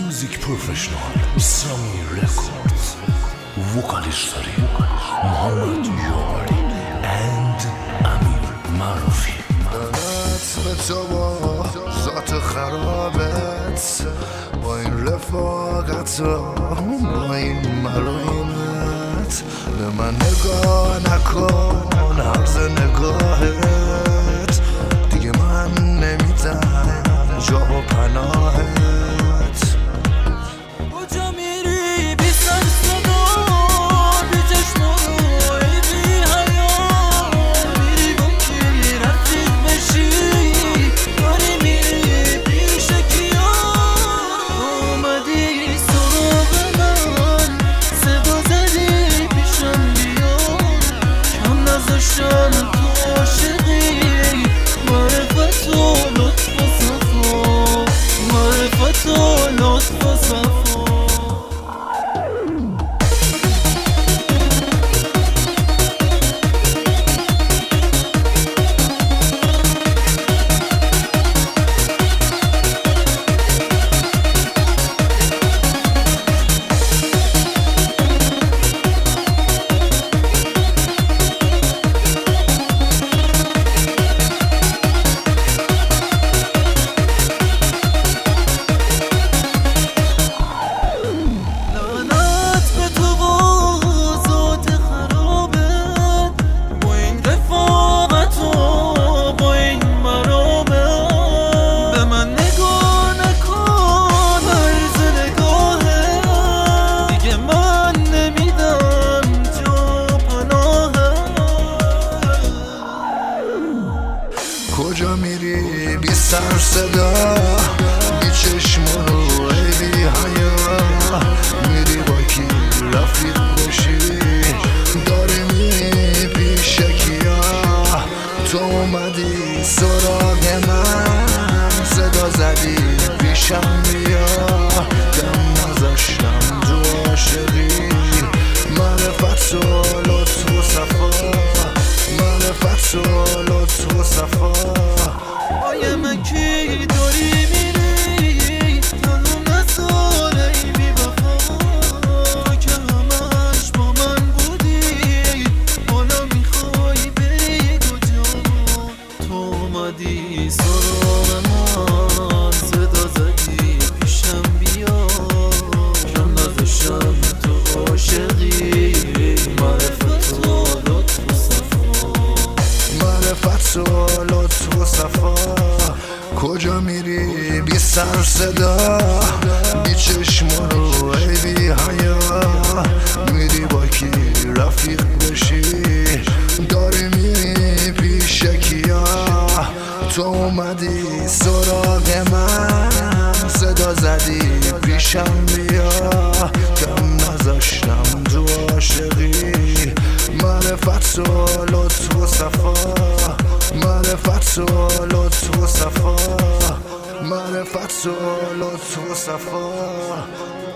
Music professional Sami Records vocalist داریم محمد یاری and امیر معروفی. منت به تو با ذات خرابت، با این رفاقت با این ملایمت، به من نگاه نکن عرض نگاهت، دیگه من نمیدم جا و پناهت. کجا میری بی سر صدا، بی چشم و روی بی حیا، میری با کی رفیق بشی، داری میری پیش کیا، اومدی سراغ من، صدا زدی پیشم بیا، کم نذاشتم تو عاشقی، معرفت و لطف و صفا، معرفت و لطف و صفا. کجا میری بی سر صدا، بی چشم و روی بی حیا، میری با کی رفیق بشی، داری میری پیش کیا، تو اومدی سراغ من، صدا زدی پیشم بیا، دم نذاشتم تو عاشقی، معرفت و لطف و صفا، معرفت و لطف و صفا. آیه من کی داری میری، تنو نذاره ای بی وفا، که همش با من بودی، حالا میخوای بری کجا، تو اومدی سراغ من، صدا زدی پیشم بیا، کم نذاشتم تو عاشقی، معرفت و لطف و صفا، معرفت و لطف و صفا. کجا میری بی سر صدا، بی چشم و روی بی حیا، میری با کی رفیق بشی، داری میری پیش کیا، تو اومدی سراغ من، صدا زدی پیشم بیا، کم نذاشتم تو عاشقی، معرفت و لطف و صفا، معرفت و لطف و صفا، معرفت و لطف و صفا.